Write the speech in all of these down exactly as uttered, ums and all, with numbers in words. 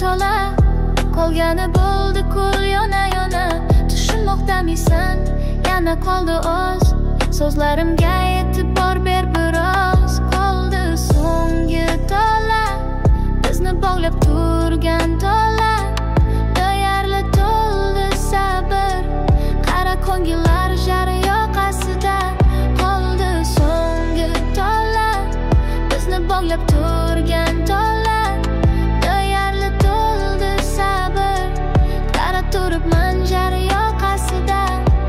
tola, qolgani bo'ldi ko'l yona-yona. Tushunmoqdamisan, yana qoldi oz, so'zlarimga e'tibor ber biroz. Qoldi so'nggi tola, bizni bog'lab turgan tola. Deyarli to'ldi sabr, qara ko'ngillar jar yoqasida. Qoldi so'nggi tola, bizni bog'lab turgan tola. Deyarli to'ldi sabr, qara turibman jar yoqasida.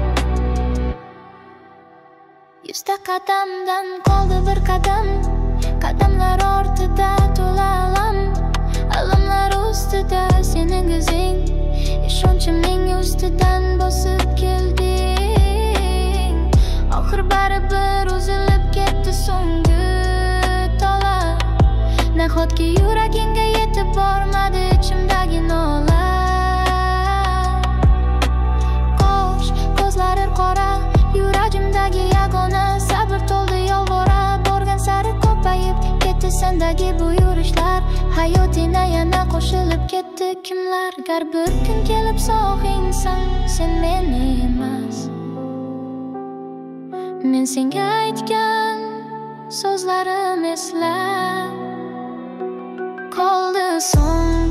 Yuzta qadamdan qoldi bir qadam, qadamlar ortida to'la alam. Alamlar ustida sening izing, ishonchimning ustidan bosib kelding. Oxir baribir uzilib ketdi so'nggi tola. Nahotki yuragingga yetib bormadi ichimdagi nola. Qo'sh ko'zlari qora, yuragimdagi yagona sabr to'ldi yolvora. Borgan sari ko'payib ketdi sendagi bu yurishlar. Hayotina yana qo'shilib ketdi kimlar. Gar bir kun kelib sog'insan sen meni emas, men senga aytgan so'zlarim esla. Qoldi so'ng